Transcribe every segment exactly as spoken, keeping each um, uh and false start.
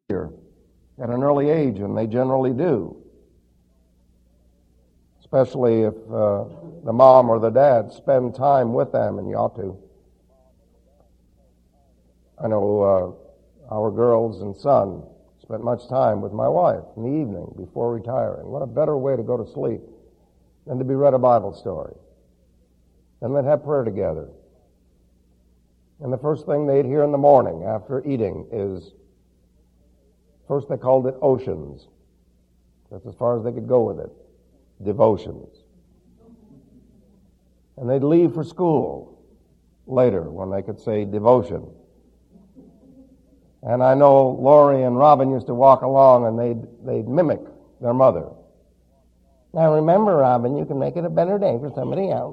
at an early age, and they generally do. Especially if uh, the mom or the dad spend time with them, and you ought to. I know uh, our girls and son spent much time with my wife in the evening before retiring. What a better way to go to sleep than to be read a Bible story. And then have prayer together. And the first thing they'd hear in the morning after eating is, first they called it oceans. That's as far as they could go with it. Devotions. And they'd leave for school later when they could say devotion. And I know Lori and Robin used to walk along and they'd, they'd mimic their mother. Now remember, Robin, you can make it a better day for somebody else.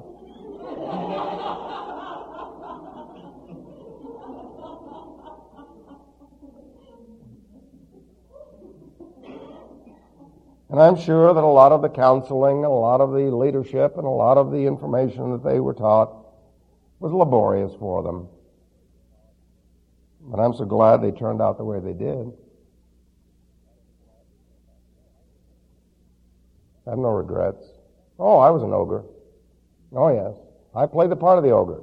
And I'm sure that a lot of the counseling, and a lot of the leadership, and a lot of the information that they were taught was laborious for them. But I'm so glad they turned out the way they did. I have no regrets. Oh, I was an ogre. Oh, yes. I played the part of the ogre.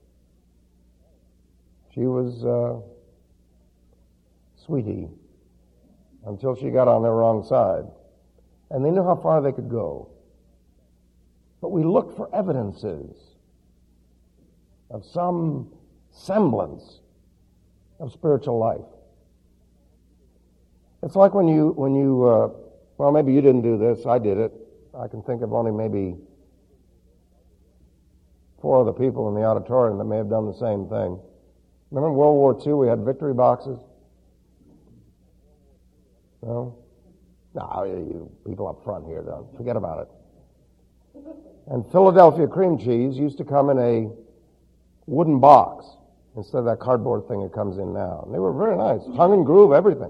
She was uh, sweetie until she got on their wrong side. And they knew how far they could go. But we looked for evidences of some semblance of spiritual life. It's like when you, when you, uh, well, maybe you didn't do this, I did it. I can think of only maybe four other people in the auditorium that may have done the same thing. Remember in World War Two we had victory boxes? No? No, you people up front here, don't forget about it. And Philadelphia cream cheese used to come in a wooden box instead of that cardboard thing it comes in now. And they were very nice, tongue and groove, everything.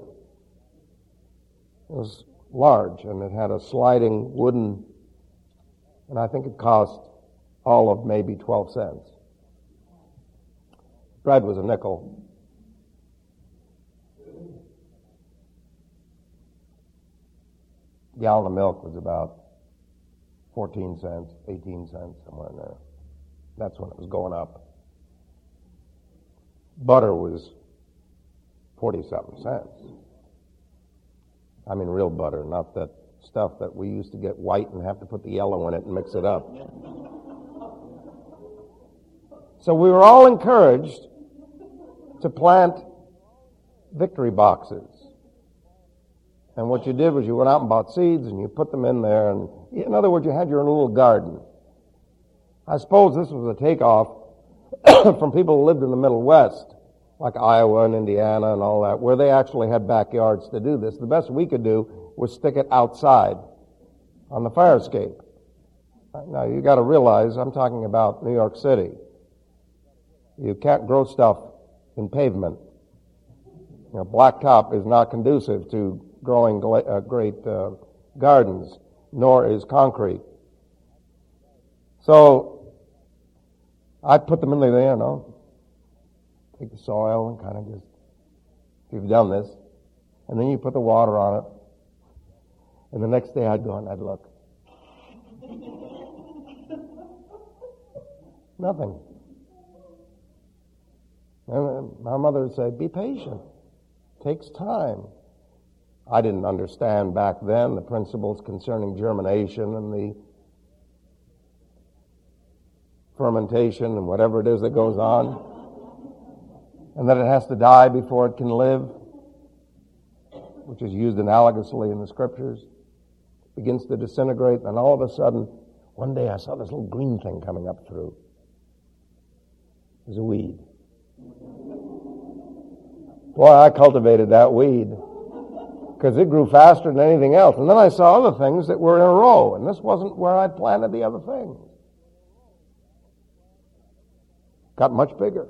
It was large, and it had a sliding wooden, and I think it cost all of maybe twelve cents. Bread was a nickel. A gallon of milk was about fourteen cents, eighteen cents, somewhere in there. That's when it was going up. Butter was forty-something cents. I mean real butter, not that stuff that we used to get white and have to put the yellow in it and mix it up. So we were all encouraged to plant victory boxes. And what you did was you went out and bought seeds and you put them in there. And in other words, you had your little garden. I suppose this was a takeoff from people who lived in the Middle West, like Iowa and Indiana and all that, where they actually had backyards to do this. The best we could do was stick it outside on the fire escape. Now, you got to realize, I'm talking about New York City. You can't grow stuff in pavement. You know, blacktop is not conducive to growing uh, great uh, gardens, nor is concrete. So I put them in there, you know, take the soil and kind of just, if you've done this, and then you put the water on it, and the next day I'd go and I'd look. Nothing. And my mother would say, be patient. It takes time. I didn't understand back then the principles concerning germination and the fermentation and whatever it is that goes on, and that it has to die before it can live, which is used analogously in the scriptures. It begins to disintegrate, and all of a sudden, one day I saw this little green thing coming up through. It was a weed. Boy, I cultivated that weed, because it grew faster than anything else. And then I saw other things that were in a row, and this wasn't where I'd planted the other things. Got much bigger.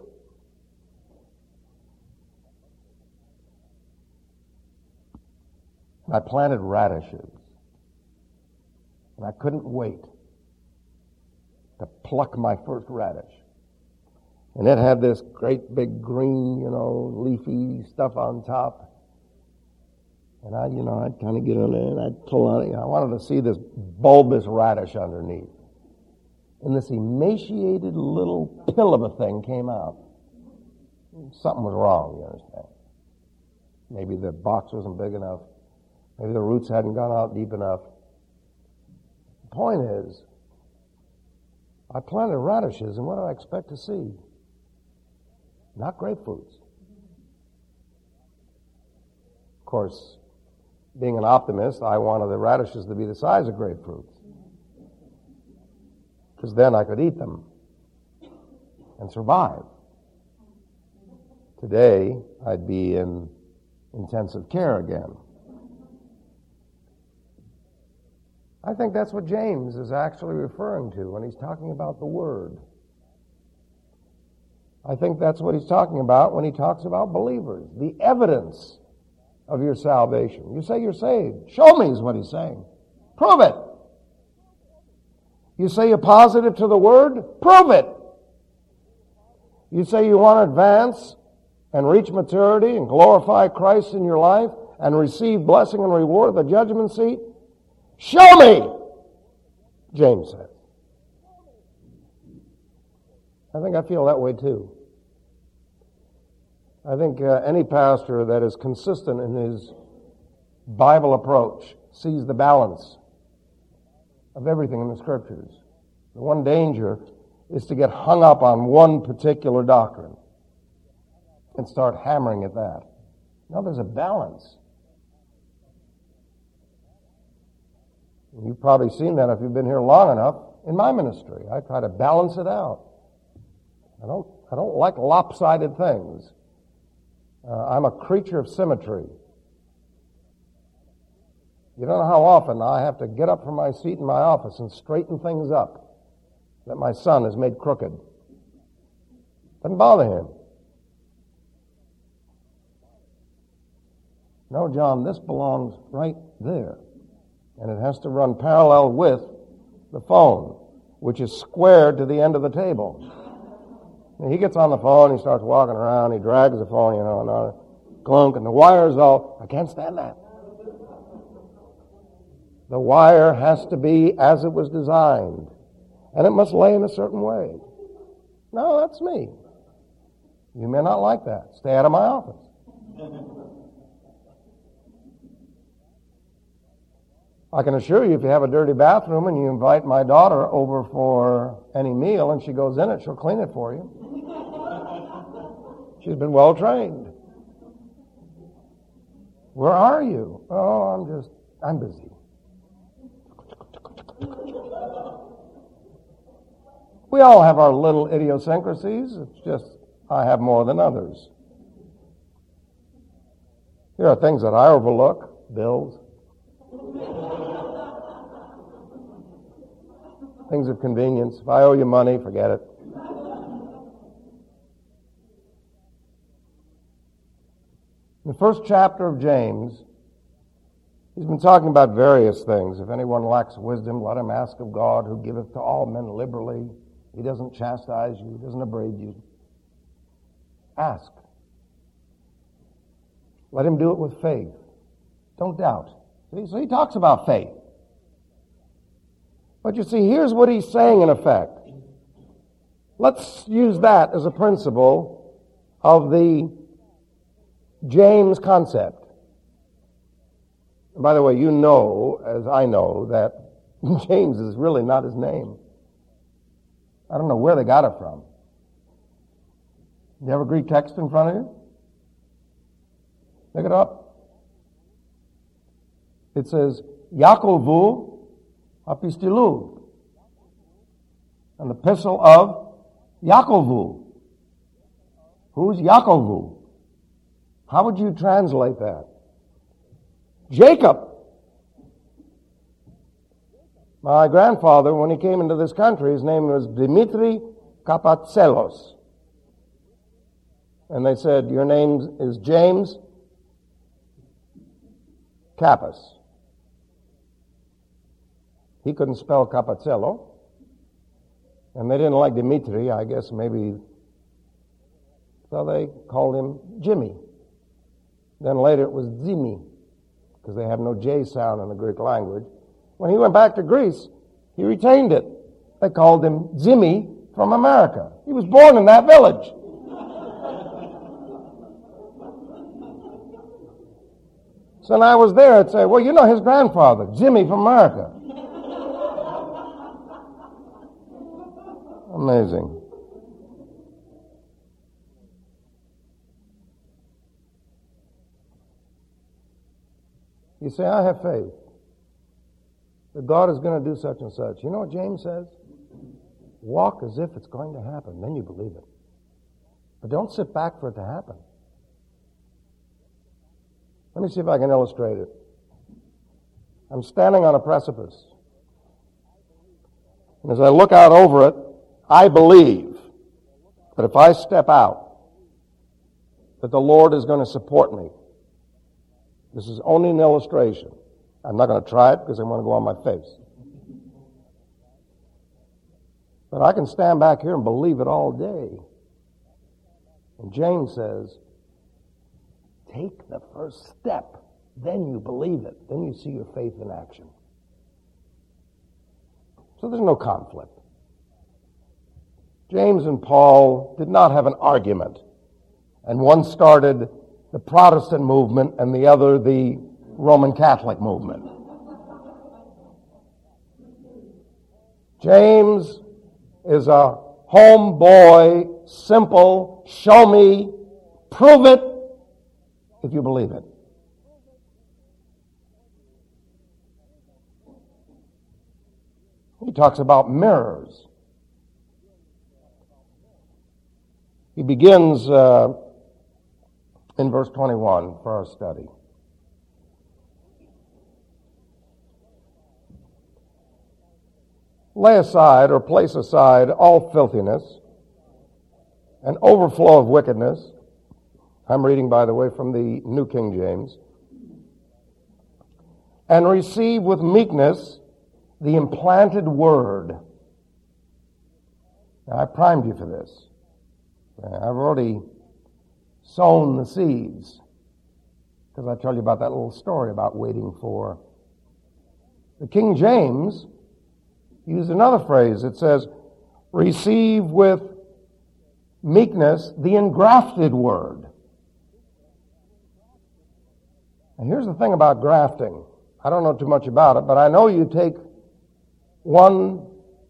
I planted radishes, and I couldn't wait to pluck my first radish. And it had this great big green, you know, leafy stuff on top. And I, you know, I'd kind of get on there and I'd pull on it. You know, I wanted to see this bulbous radish underneath. And this emaciated little pill of a thing came out. Something was wrong, you understand. Maybe the box wasn't big enough. Maybe the roots hadn't gone out deep enough. The point is, I planted radishes, and what did I expect to see? Not grapefruits. Of course, being an optimist, I wanted the radishes to be the size of grapefruits, because then I could eat them and survive. Today, I'd be in intensive care again. I think that's what James is actually referring to when he's talking about the Word. I think that's what he's talking about when he talks about believers, the evidence of your salvation. You say you're saved. Show me is what he's saying. Prove it. You say you're positive to the Word. Prove it. You say you want to advance and reach maturity and glorify Christ in your life and receive blessing and reward of the judgment seat. Show me, James said. I think I feel that way too. I think uh, any pastor that is consistent in his Bible approach sees the balance of everything in the Scriptures. The one danger is to get hung up on one particular doctrine and start hammering at that. No, there's a balance. You've probably seen that if you've been here long enough in my ministry. I try to balance it out. I don't, I don't like lopsided things. Uh, I'm a creature of symmetry. You don't know how often I have to get up from my seat in my office and straighten things up that my son has made crooked. Doesn't bother him. No, John, this belongs right there. And it has to run parallel with the phone, which is squared to the end of the table. And he gets on the phone, he starts walking around, he drags the phone, you know, and uh, clunk, and the wire's all, I can't stand that. The wire has to be as it was designed, and it must lay in a certain way. No, that's me. You may not like that. Stay out of my office. I can assure you, if you have a dirty bathroom and you invite my daughter over for any meal and she goes in it, she'll clean it for you. She's been well trained. Where are you? Oh, I'm just, I'm busy. We all have our little idiosyncrasies. It's just, I have more than others. Here are things that I overlook. Bills. Things of convenience. If I owe you money, forget it. In the first chapter of James, he's been talking about various things. If anyone lacks wisdom, let him ask of God, who giveth to all men liberally. He doesn't chastise you. He doesn't upbraid you. Ask. Let him do it with faith. Don't doubt. See? So he talks about faith. But you see, here's what he's saying in effect. Let's use that as a principle of the James concept. And by the way, you know, as I know, that James is really not his name. I don't know where they got it from. You have a Greek text in front of you? Look it up. It says, Yakovu Apistilou, an epistle of Yakovu. Who's Yakovu? How would you translate that? Jacob. My grandfather, when he came into this country, his name was Dimitri Kapatselos. And they said, your name is James Kappas. He couldn't spell Capatsello. And they didn't like Dimitri, I guess maybe. So they called him Jimmy. Then later it was Zimi. because they have no J sound in the Greek language. When he went back to Greece, he retained it. They called him Jimmy from America. He was born in that village. So when I was there, I'd say, well, you know his grandfather, Jimmy from America. Amazing. You say, I have faith that God is going to do such and such. You know what James says? Walk as if it's going to happen, then you believe it. But don't sit back for it to happen. Let me see if I can illustrate it. I'm standing on a precipice. And as I look out over it, I believe that if I step out, that the Lord is going to support me. This is only an illustration. I'm not going to try it because I want to go on my face. But I can stand back here and believe it all day. And James says, take the first step, then you believe it. Then you see your faith in action. So there's no conflict. James and Paul did not have an argument. And one started the Protestant movement and the other the Roman Catholic movement. James is a homeboy, simple, show me, prove it, if you believe it. He talks about mirrors. He begins uh, in verse twenty-one for our study. Lay aside or place aside all filthiness and overflow of wickedness. I'm reading, by the way, from the New King James. And receive with meekness the implanted word. Now, I primed you for this. I've already sown the seeds, because I told you about that little story about waiting for. The King James used another phrase. It says, receive with meekness the engrafted word. And here's the thing about grafting. I don't know too much about it, but I know you take one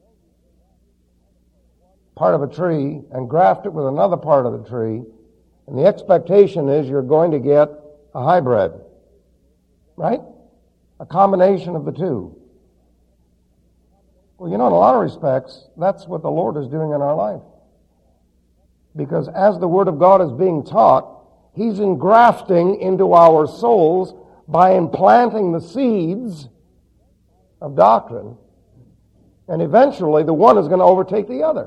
part of a tree and graft it with another part of the tree, and the expectation is you're going to get a hybrid, right? A combination of the two. Well, you know, in a lot of respects, that's what the Lord is doing in our life. Because as the Word of God is being taught, He's engrafting into our souls by implanting the seeds of doctrine, and eventually the one is going to overtake the other.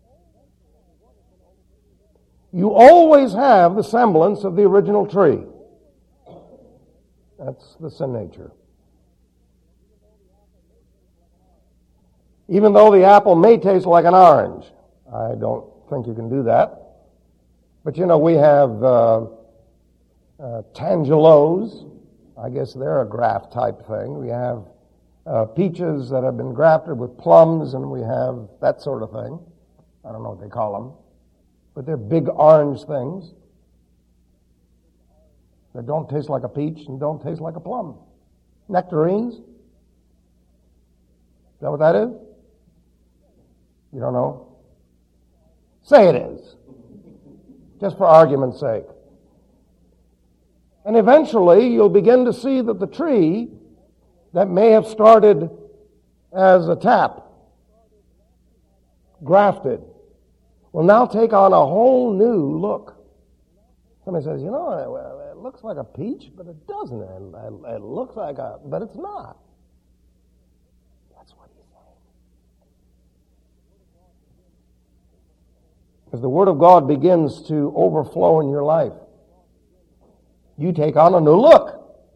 You always have the semblance of the original tree. That's the sin nature. Even though the apple may taste like an orange. I don't think you can do that. But you know, we have uh, uh, tangelos. I guess they're a graft type thing. We have uh, peaches that have been grafted with plums, and we have that sort of thing. I don't know what they call them. But they're big orange things that don't taste like a peach and don't taste like a plum. Nectarines? Is that what that is? You don't know? Say it is. Just for argument's sake. And eventually you'll begin to see that the tree that may have started as a tap, grafted, will now take on a whole new look. Somebody says, you know, it, it looks like a peach, but it doesn't. It, it looks like a, but it's not. That's what he's saying. As the Word of God begins to overflow in your life, you take on a new look.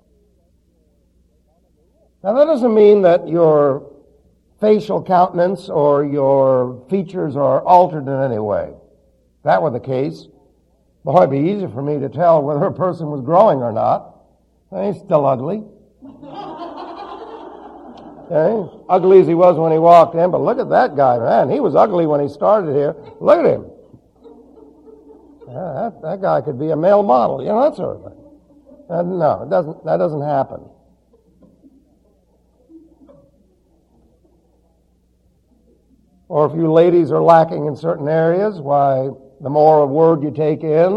Now, that doesn't mean that your facial countenance or your features are altered in any way. If that were the case, boy, it'd be easy for me to tell whether a person was growing or not, And he's still ugly. Okay? Ugly as he was when he walked in, but look at that guy, man. He was ugly when he started here. Look at him. Yeah, that, that guy could be a male model, you know, that sort of thing. Uh, no, it doesn't, that doesn't happen. Or if you ladies are lacking in certain areas, why, the more a word you take in,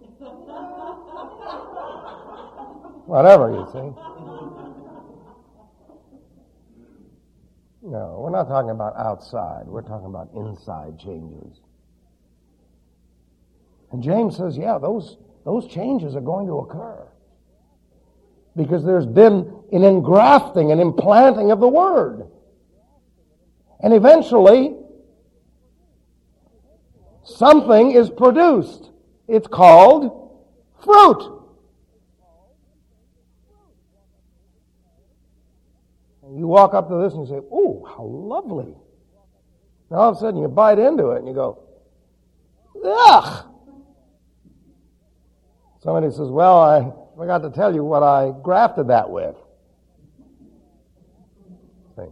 whatever, you see. No, we're not talking about outside. We're talking about inside changes. And James says, yeah, those, those changes are going to occur. Because there's been an engrafting, an implanting of the Word. And eventually, something is produced. It's called fruit. And you walk up to this and you say, "Ooh, how lovely." And all of a sudden you bite into it and you go, "Ugh." Somebody says, "Well, I forgot to tell you what I grafted that with." See?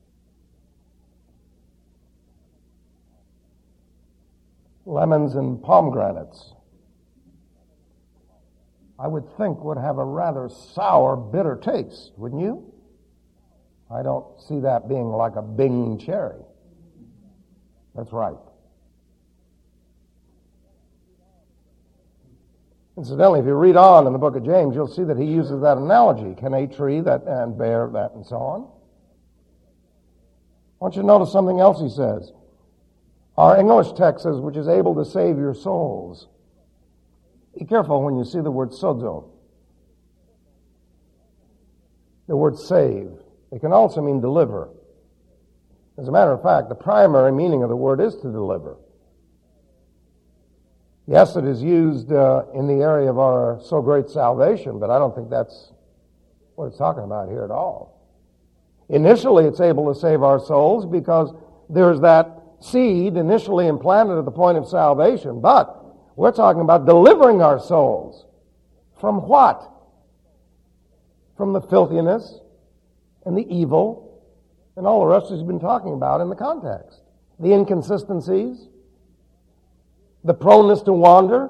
Lemons and pomegranates, I would think, would have a rather sour, bitter taste, wouldn't you? I don't see that being like a Bing cherry. That's right. Incidentally, if you read on in the book of James, you'll see that he uses that analogy. Can a tree that and bear that and so on? I want you to notice something else he says. Our English text says, which is able to save your souls. Be careful when you see the word sozo. The word save. It can also mean deliver. As a matter of fact, the primary meaning of the word is to deliver. Yes, it is used uh, in the area of our so great salvation, but I don't think that's what it's talking about here at all. Initially, it's able to save our souls because there's that seed initially implanted at the point of salvation, but we're talking about delivering our souls. From what? From the filthiness and the evil and all the rest he's been talking about in the context. The inconsistencies, the proneness to wander.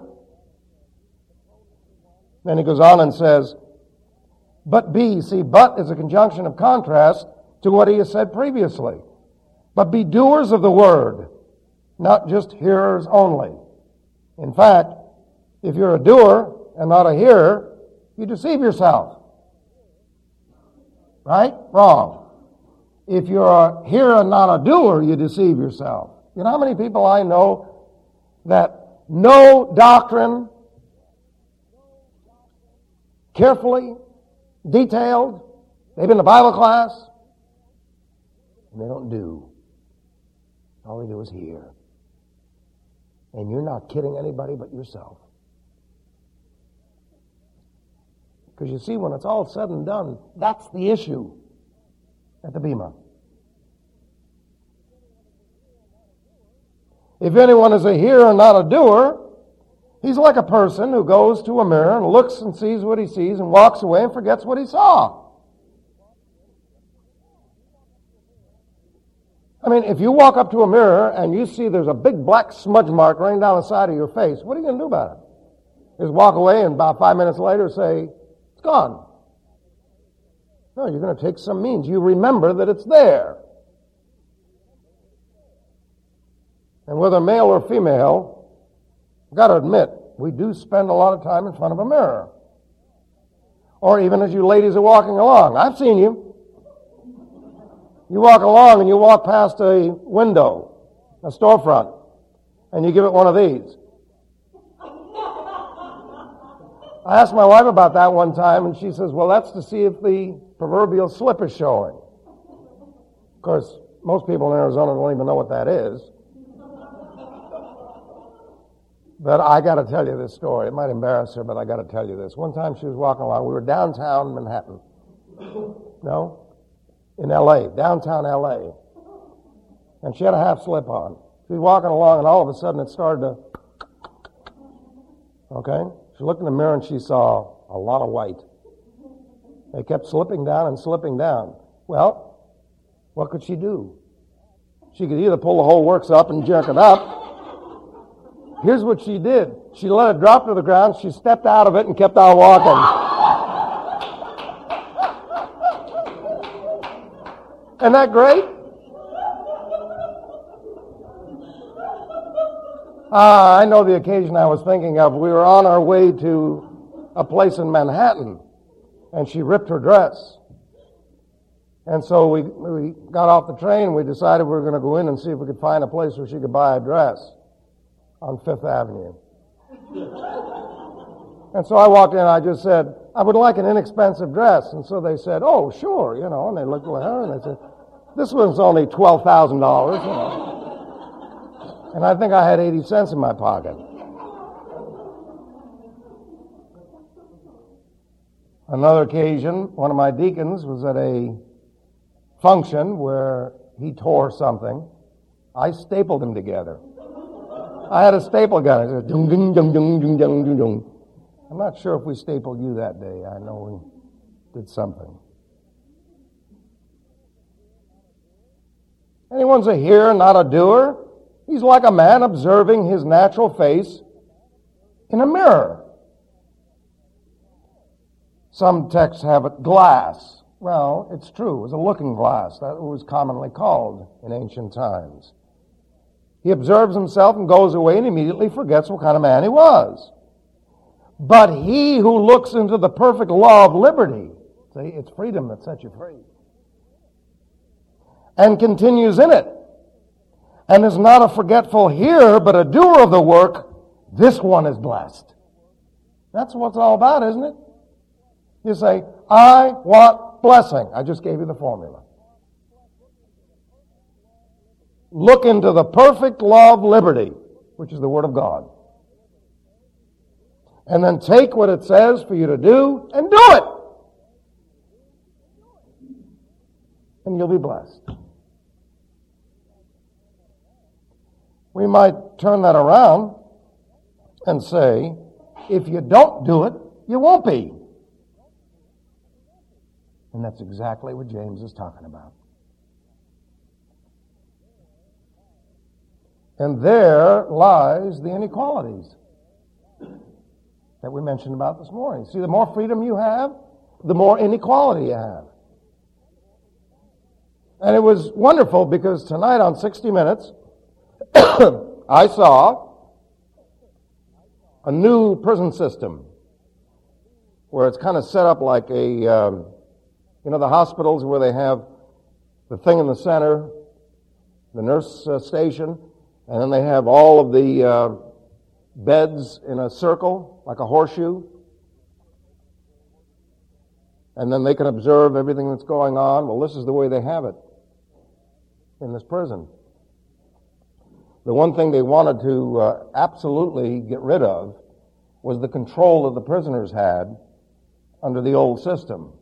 Then he goes on and says, but be, see, but is a conjunction of contrast to what he has said previously. But be doers of the word, not just hearers only. In fact, if you're a doer and not a hearer, you deceive yourself. Right? Wrong. If you're a hearer and not a doer, you deceive yourself. You know how many people I know that know doctrine carefully, detailed, they've been to Bible class, and they don't do. All they do is hear. And you're not kidding anybody but yourself. Because you see, when it's all said and done, that's the issue at the Bema. If anyone is a hearer and not a doer, he's like a person who goes to a mirror and looks and sees what he sees and walks away and forgets what he saw. I mean, if you walk up to a mirror and you see there's a big black smudge mark running down the side of your face, what are you going to do about it? Just walk away and about five minutes later say, it's gone. No, you're going to take some means. You remember that it's there. And whether male or female, I've got to admit, we do spend a lot of time in front of a mirror. Or even as you ladies are walking along. I've seen you. You walk along and you walk past a window, a storefront, and you give it one of these. I asked my wife about that one time, and she says, well, that's to see if the proverbial slip is showing. Of course, most people in Arizona don't even know what that is. But I got to tell you this story. It might embarrass her, but I got to tell you this. One time she was walking along. We were downtown Manhattan. No? In L A, downtown L A. And she had a half slip on. She was walking along, and all of a sudden it started to... Okay? She looked in the mirror and she saw a lot of white. They kept slipping down and slipping down. Well, what could she do? She could either pull the whole works up and jerk it up. Here's what she did. She let it drop to the ground. She stepped out of it and kept on walking. Isn't that great? Ah, I know the occasion I was thinking of. We were on our way to a place in Manhattan, and she ripped her dress. And so we we got off the train, and we decided we were going to go in and see if we could find a place where she could buy a dress on Fifth Avenue. And so I walked in, and I just said, I would like an inexpensive dress. And so they said, oh, sure, you know, and they looked at her, and they said, this one's only twelve thousand dollars, you know. And I think I had eighty cents in my pocket. Another occasion, one of my deacons was at a function where he tore something. I stapled him together. I had a staple gun. I said, dung, dung, dung, dung, dung, dung, dung, dung. I'm not sure if we stapled you that day. I know we did something. Anyone's a hearer, not a doer. He's like a man observing his natural face in a mirror. Some texts have it glass. Well, it's true. It was a looking glass. That was commonly called in ancient times. He observes himself and goes away and immediately forgets what kind of man he was. But he who looks into the perfect law of liberty, see, it's freedom that sets you free, and continues in it, and is not a forgetful hearer, but a doer of the work, this one is blessed. That's what it's all about, isn't it? You say, I want blessing. I just gave you the formula. Look into the perfect law of liberty, which is the Word of God. And then take what it says for you to do and do it. And you'll be blessed. We might turn that around and say, if you don't do it, you won't be. And that's exactly what James is talking about. And there lies the inequalities that we mentioned about this morning. See, the more freedom you have, the more inequality you have. And it was wonderful because tonight on sixty minutes, I saw a new prison system where it's kind of set up like a, um, you know, the hospitals where they have the thing in the center, the nurse uh, station, and then they have all of the uh, beds in a circle, like a horseshoe. And then they can observe everything that's going on. Well, this is the way they have it in this prison. The one thing they wanted to uh, absolutely get rid of was the control that the prisoners had under the old system.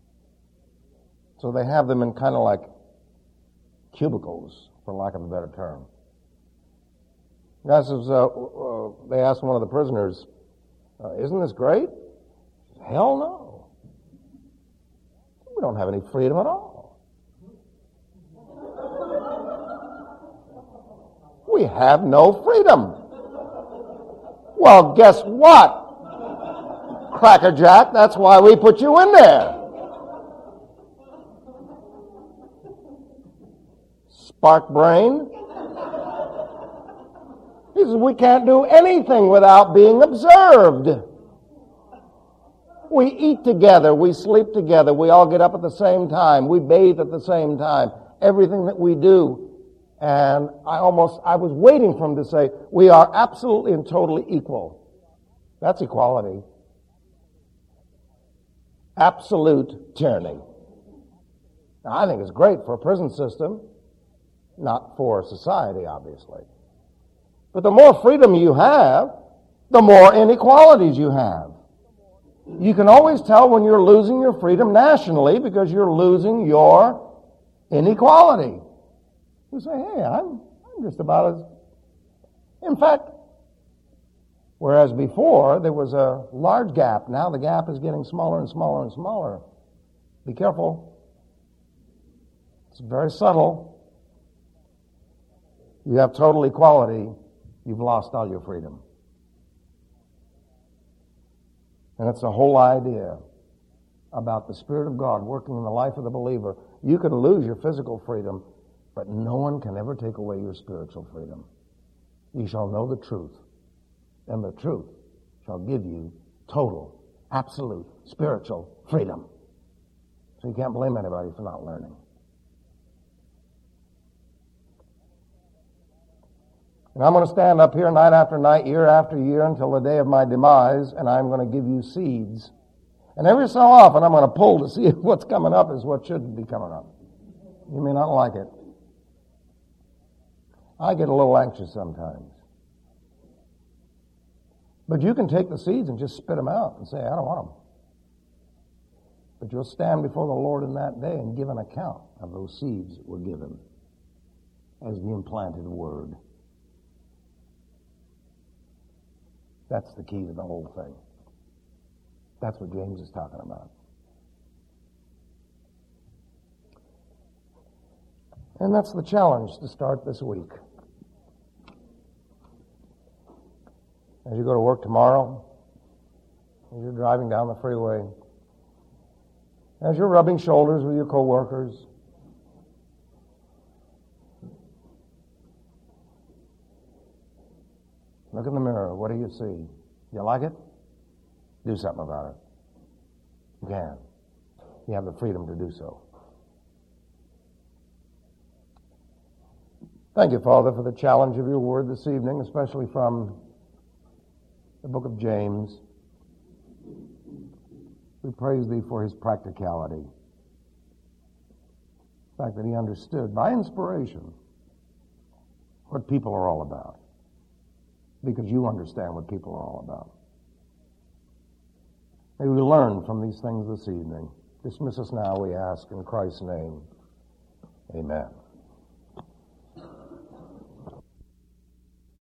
So they have them in kind of like cubicles, for lack of a better term. Guys, uh, uh, they asked one of the prisoners, uh, isn't this great? He said, hell no. We don't have any freedom at all. We have no freedom. Well, guess what? Crackerjack, that's why we put you in there. Spark brain. He says, we can't do anything without being observed. We eat together, we sleep together, we all get up at the same time, we bathe at the same time, everything that we do. And I almost, I was waiting for him to say, we are absolutely and totally equal. That's equality. Absolute tyranny. Now, I think it's great for a prison system, not for society, obviously. But the more freedom you have, the more inequalities you have. You can always tell when you're losing your freedom nationally because you're losing your inequality. You say, hey, I'm, I'm just about as... In fact, whereas before there was a large gap, now the gap is getting smaller and smaller and smaller Be careful. It's very subtle. You have total equality, you've lost all your freedom. And that's the whole idea about the Spirit of God working in the life of the believer. You can lose your physical freedom, but no one can ever take away your spiritual freedom. You shall know the truth, and the truth shall give you total, absolute, spiritual freedom. So you can't blame anybody for not learning. And I'm going to stand up here night after night, year after year, until the day of my demise, and I'm going to give you seeds. And every so often, I'm going to pull to see if what's coming up is what should be coming up. You may not like it. I get a little anxious sometimes. But you can take the seeds and just spit them out and say, I don't want them. But you'll stand before the Lord in that day and give an account of those seeds that were given as the implanted word. That's the key to the whole thing. That's what James is talking about. And that's the challenge to start this week. As you go to work tomorrow, as you're driving down the freeway, as you're rubbing shoulders with your coworkers, look in the mirror. What do you see? You like it? Do something about it. You can. You have the freedom to do so. Thank you, Father, for the challenge of your word this evening, especially from the book of James. We praise thee for his practicality. The fact that he understood by inspiration what people are all about. Because you understand what people are all about. May we learn from these things this evening. Dismiss us now, we ask, in Christ's name. Amen.